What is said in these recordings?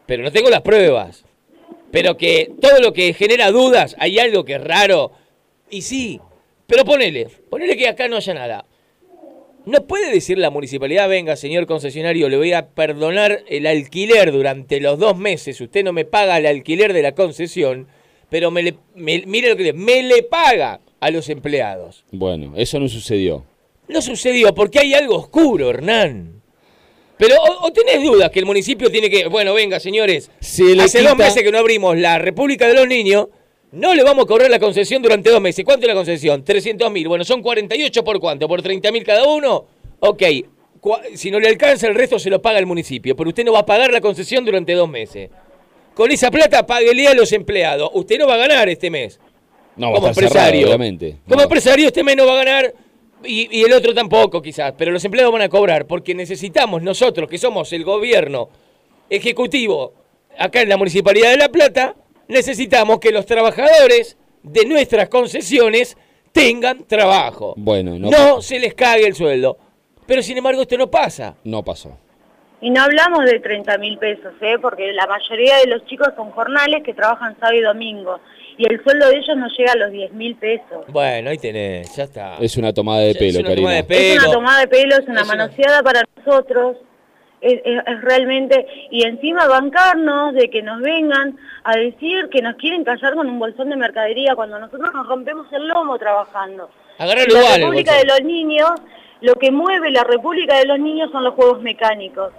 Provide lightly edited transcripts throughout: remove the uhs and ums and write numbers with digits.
pero no tengo las pruebas. Pero que todo lo que genera dudas, hay algo que es raro. Y sí, pero ponele que acá no haya nada. ¿No puede decir la municipalidad, venga, señor concesionario, le voy a perdonar el alquiler durante los 2 meses, usted no me paga el alquiler de la concesión, pero mire lo que me le paga a los empleados? Bueno, eso no sucedió. No sucedió porque hay algo oscuro, Hernán. Pero o tenés dudas que el municipio tiene que... Bueno, venga, señores, hace 2 meses que no abrimos la República de los Niños, no le vamos a cobrar la concesión durante 2 meses. ¿Cuánto es la concesión? 300.000. Bueno, son 48 por ¿cuánto? ¿Por 30.000 cada uno? Ok, si no le alcanza el resto se lo paga el municipio, pero usted no va a pagar la concesión durante 2 meses. Con esa plata páguele a los empleados. Usted no va a ganar este mes. No, como empresario, cerrado, obviamente. Como empresario este mes no va a ganar y el otro tampoco quizás, pero los empleados van a cobrar porque necesitamos nosotros, que somos el gobierno ejecutivo acá en la Municipalidad de La Plata, necesitamos que los trabajadores de nuestras concesiones tengan trabajo. Bueno, no se les cague el sueldo. Pero sin embargo esto no pasa. No pasó. Y no hablamos de 30.000 pesos, porque la mayoría de los chicos son jornales que trabajan sábado y domingo. Y el sueldo de ellos no llega a los 10.000 pesos. Bueno, ahí tenés, ya está. Es una tomada de pelo, Karina. Es una tomada de pelo, es una manoseada para nosotros. Es realmente... Y encima bancarnos de que nos vengan a decir que nos quieren callar con un bolsón de mercadería cuando nosotros nos rompemos el lomo trabajando. Agarralo igual. La República de los Niños, lo que mueve la República de los Niños son los juegos mecánicos.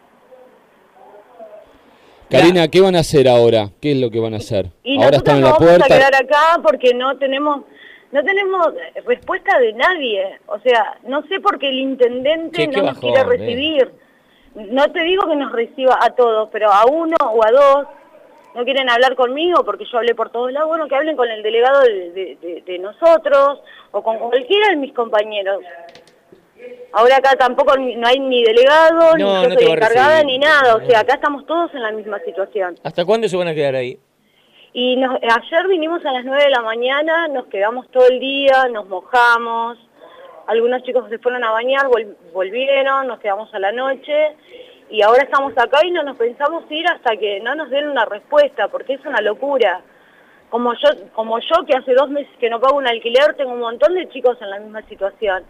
Karina, ¿qué van a hacer ahora? ¿Qué es lo que van a hacer? Y ahora están en la puerta. Vamos a quedar acá porque no tenemos respuesta de nadie. O sea, no sé por qué el intendente no nos quiere recibir. No te digo que nos reciba a todos, pero a uno o a dos. No quieren hablar conmigo porque yo hablé por todos lados. Bueno, que hablen con el delegado de nosotros o con cualquiera de mis compañeros. Ahora acá tampoco no hay ni delegado, ni yo soy encargada, ni nada. O sea, acá estamos todos en la misma situación. ¿Hasta cuándo se van a quedar ahí? Y ayer vinimos a las 9 de la mañana, nos quedamos todo el día, nos mojamos. Algunos chicos se fueron a bañar, volvieron, nos quedamos a la noche. Y ahora estamos acá y no nos pensamos ir hasta que no nos den una respuesta, porque es una locura. Como yo que hace 2 meses que no pago un alquiler, tengo un montón de chicos en la misma situación.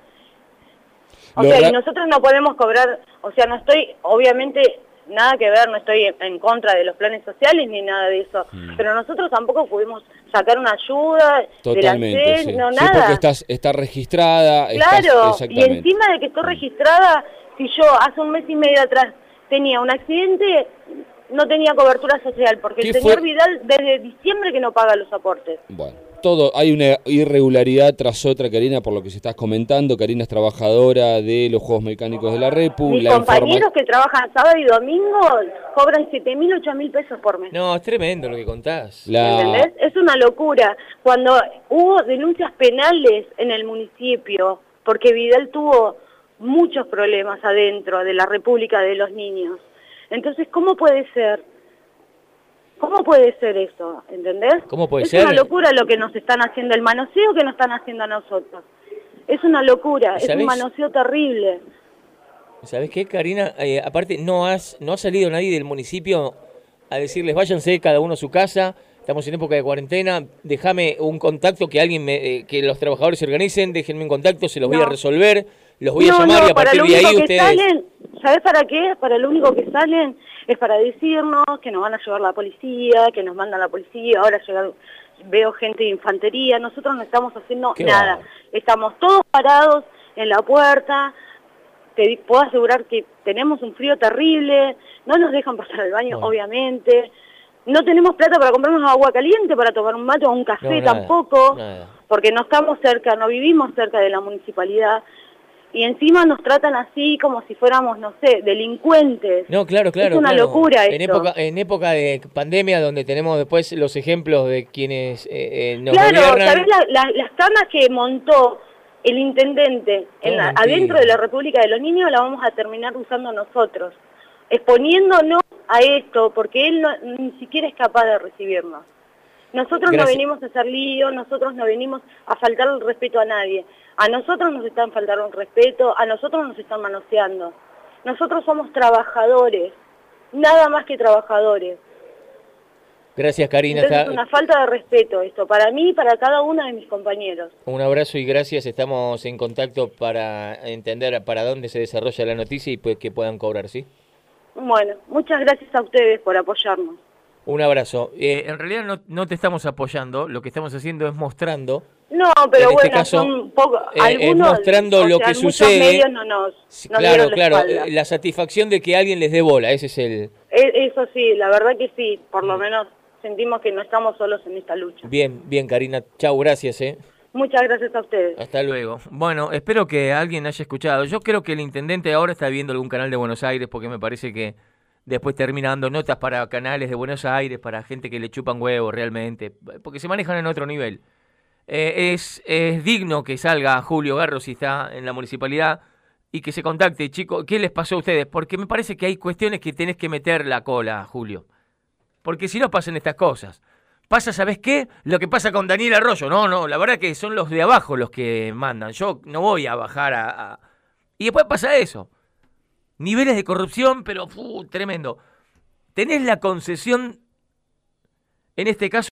O sea, y nosotros no podemos cobrar, o sea, no estoy, obviamente, nada que ver, no estoy en contra de los planes sociales ni nada de eso, pero nosotros tampoco pudimos sacar una ayuda. Totalmente, de la sí. no, Sí, nada. porque está registrada. Claro, y encima de que estoy registrada, si yo hace 1 mes y medio atrás tenía un accidente, no tenía cobertura social, porque el señor Vidal desde diciembre que no paga los aportes. Bueno. Hay una irregularidad tras otra, Karina, por lo que se estás comentando. Karina es trabajadora de los Juegos Mecánicos de la Repu. Mis compañeros que trabajan sábado y domingo cobran 7.000, 8.000 pesos por mes. No, es tremendo lo que contás. ¿Entendés? Es una locura. Cuando hubo denuncias penales en el municipio, porque Vidal tuvo muchos problemas adentro de la República de los Niños. Entonces, ¿cómo puede ser? ¿Cómo puede ser eso? ¿Entendés? ¿Cómo puede ser? Es una locura lo que nos están haciendo, el manoseo que nos están haciendo a nosotros. Es una locura, es un manoseo terrible. ¿Sabés qué, Karina? Aparte, no ha salido nadie del municipio a decirles váyanse cada uno a su casa, estamos en época de cuarentena, déjame un contacto, que alguien que los trabajadores se organicen, déjenme un contacto, se los voy a resolver, los voy a llamar y a partir de ahí ustedes... ¿Sabés para qué? Para lo único que salen es para decirnos que nos van a llevar la policía, que nos mandan la policía, ahora veo gente de infantería, nosotros no estamos haciendo nada. Estamos todos parados en la puerta, te puedo asegurar que tenemos un frío terrible, no nos dejan pasar al baño, obviamente, no tenemos plata para comprarnos agua caliente, para tomar un mate o un café tampoco, porque no estamos cerca, no vivimos cerca de la municipalidad. Y encima nos tratan así como si fuéramos, no sé, delincuentes. No, claro. Es una locura esto. En época de pandemia, donde tenemos después los ejemplos de quienes nos gobiernan. Claro, ¿sabés las camas que montó el intendente adentro de la República de los Niños? La vamos a terminar usando nosotros, exponiéndonos a esto, porque él ni siquiera es capaz de recibirnos. Nosotros no venimos a hacer lío, nosotros no venimos a faltar el respeto a nadie. A nosotros nos están faltando un respeto, a nosotros nos están manoseando. Nosotros somos trabajadores, nada más que trabajadores. Gracias, Karina. Entonces es una falta de respeto esto, para mí y para cada uno de mis compañeros. Un abrazo y gracias. Estamos en contacto para entender para dónde se desarrolla la noticia y pues que puedan cobrar, ¿sí? Bueno, muchas gracias a ustedes por apoyarnos. Un abrazo. En realidad no te estamos apoyando, lo que estamos haciendo es mostrando. No, pero en bueno, este caso, son poco, es mostrando lo que sucede. Medios no nos claro, dieron la claro, espalda. la satisfacción de que alguien les dé bola, ese es el... Eso sí, la verdad que sí, por lo menos sentimos que no estamos solos en esta lucha. Bien, bien, Karina. Chau, gracias, Muchas gracias a ustedes. Hasta luego. Bueno, espero que alguien haya escuchado. Yo creo que el intendente ahora está viendo algún canal de Buenos Aires porque me parece que después termina dando notas para canales de Buenos Aires, para gente que le chupan huevos realmente, porque se manejan en otro nivel. Es digno que salga Julio Garro si está en la municipalidad y que se contacte, chicos, ¿qué les pasó a ustedes? Porque me parece que hay cuestiones que tenés que meter la cola, Julio. Porque si no pasan estas cosas. Pasa, ¿sabés qué? Lo que pasa con Daniel Arroyo. No, la verdad que son los de abajo los que mandan. Yo no voy a bajar a... Y después pasa eso. Niveles de corrupción, pero tremendo. Tenés la concesión, en este caso,